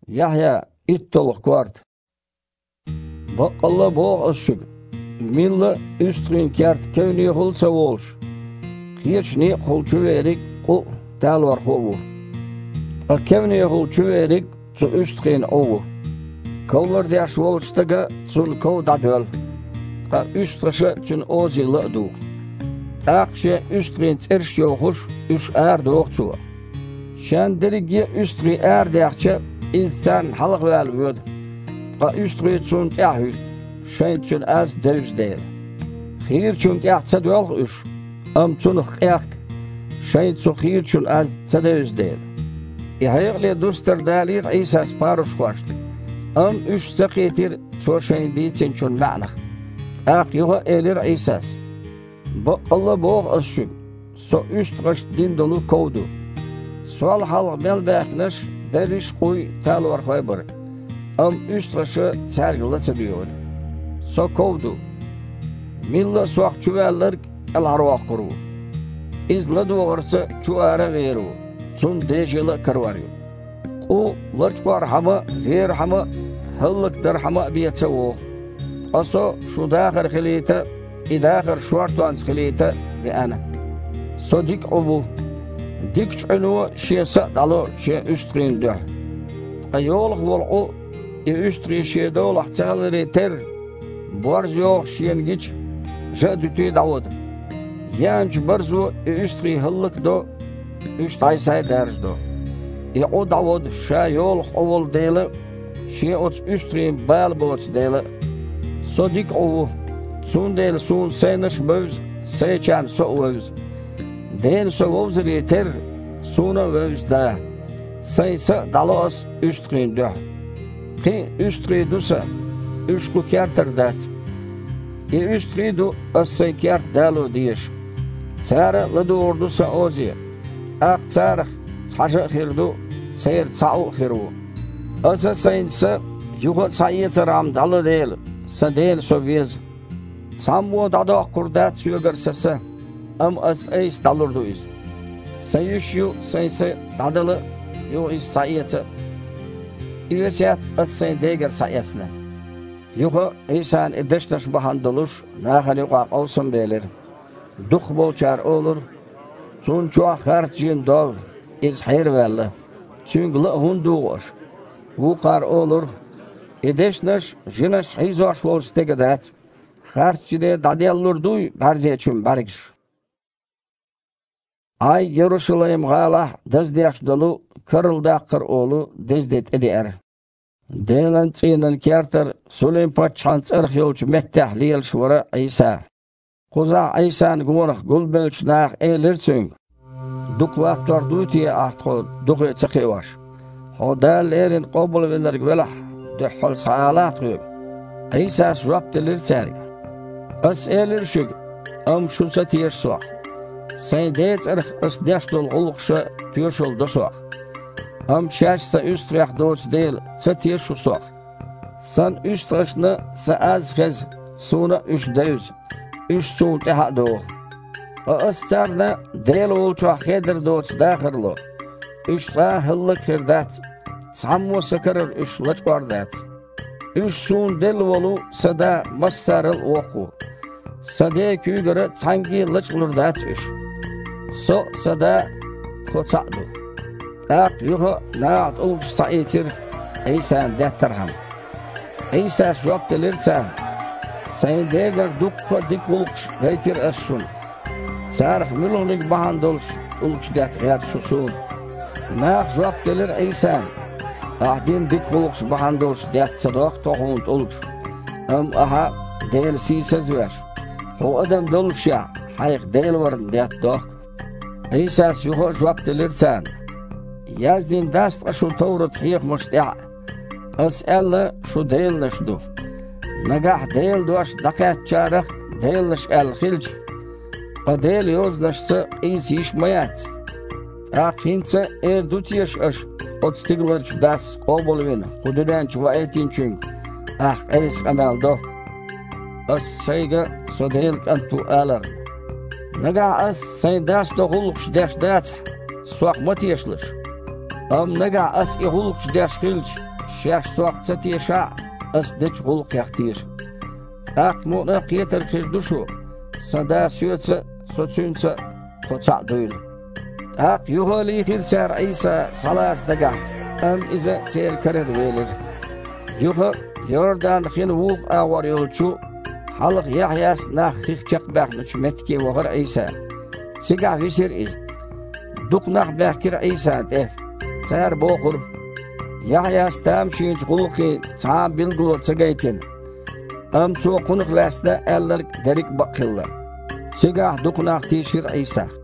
Yahya ittoluk kvart. Bakkalla boğ ışık. Milla üstrin kert kevni hulsa olş. Kiyçni hulçu verik o tal var hovu. A kevni hulçu verik zu üstrin ovu. Kavlar yaş olçtaga zun kov dadöl. A üstraşı zun ozi ladu. Akşe üstrin erş yokuş üç doğçu. Şen derigi üstri dağçı İnsan halk velvud. A üstri zun tahül. Şen zun az dövz değil. Khir zun tahsa döl üç. Am zun khyak. Şen zun khir zun az dövz değil. İhayıqli dostlar dalir İsa sparuş koştu. Am üç sakitir çoşen diýsen zun ma'na. Ak yuha elir İsas. Bu Allah boğ aşık. So üst qaş din dolu kovdu. Sual halk belbäkniş beriş koy tal var haybar. Am üst qaşı sergila çediyor. So kovdu. Milla soq çuvallar al arwaq quru. İzla doğarsa çuara veru. Sun dejela karvaryo. O larçqar hama ver hama hallık dar hama biyatsawo. Aso şu daxir khilita idaxir şuartans khilita ve ana. So dik obu. Dik çunu şiyasa dalo şiy üstrin dö. Ayolq wol o üstri şiy dolaq çaları ter. Borz yoq şiyen giç. Jadütü davud. Yanç barzu üstri hallık do üç taysay derz do. O davud şa yolq ovul dele şiy ot üstrin bal bots dele. So dik ovu. Sun del sun seniş böz seçan so öz. Den so ovzeri ter suna öz da. Saysa dalos üstrin dö. Ki üstri dusa üskü kerter dat. Üstri du asay kert dalo diyeş. Sara ladu ordusa ozi. Ak sarık saşa khirdu sayr sa'u khiru. Asa sayınsa yuğa sayısa ram dalo değil. Sa değil so viz. Sambo dada kurdat süyögersese. Am as eis dalurdu iz. Sayış yu sayısa dadalı yu iz sayısa. İvesiyat as sayın deger sayısına. Yuha insan edeştaş bahandoluş nahali qaq olsun belir. Duh bolçar olur. Sun çoğa harcın dol iz hayr velle. Çüngü hunduğuş. Bu qar olur. Edeşnaş jinaş hizoş volstegedat. Harcıde dadellurduy barzeçüm bargiş. Ay Yeruşalayim gala dezdeş dolu kırıldaqır oğlu dezdet eder. Delan çiğnen kerter Süleyman Paçans erxyolç mettahliyel şvara İsa. Qoza İsa'nın gumonaq gulbelç naq elerçün. Duklatlar dutiye ahtqo duqe çaqevaş. Hodal erin qabul veler gvelah. Duhul saalat qıyıb. İsa jwap delir çarg. As elerşük am şulsa tiyeş soq. Sen deyts erx as dešdol ulqşa tiyошol dosoq. Am şaşsa üstraq doç değil, sa tiyeşu soq. San üstraşna sa az xez suna üç devz. Üç sun teha doğ. As sarna değil olçaq xedir doç daxırlo. Üç sa hıllık xirdat. Sammo sakarar üç laçqardat. Üç sun del volu sada mastarıl oqu. Sade küygara sangi laçqlurdat üç. So sada koçaqdu. Ak yuha naat ulq sa'itir İsa detterham. İsa jwap delirsa sen deger dukka dik ulq gaytir aşun. Sarx milonlik bahandolş ulq det gayat şusun. Naaq jwap delir İsa. Ahdin dik ulq bahandolş det sadaq toğunt ulq. Am aha del sisaz ver. O adam dolşa hayq del varın det doq. İsa yuha jwap delirsan. Yazdin dast şu Tevrat hiyq muşti'a. As'ala şu değilleşdu. Nagah değil duaş daqat çaraq değilleş el xilç. Qadel yozlaşsa is yişmayat. Aqinsa erdutiyaş aş. Otstiglarç das qobolvin. Qududanç va etinçünk. Es amaldo. As sayga so değil kantu alar. Nagah as say das doğulq dash dat. Suaq matiyaşlış. Am nagah as ihulq dash xilç. yaş soğuksa tiyşa, ısdıç guluk yaktiyir. Akmuna qiyetir kirduşu, sada süyetse, soçunsa, toçak duyulu. Ak yuhali kirçer İsa salasdaga, ize seyir karar verir. Yuha yordan xin vuq ağvar yolçu, halık yahyas nah hıqçak bakmış metki vahır İsa. Sigah visir iz, duknaq bakir İsa der. Sayar boğur, yahyas tam şinç gulqi, çağ bilgulu çagaytin. Çoğu kunuq lasda eller derik bakıllar. Sigah duknaq tişir İsa.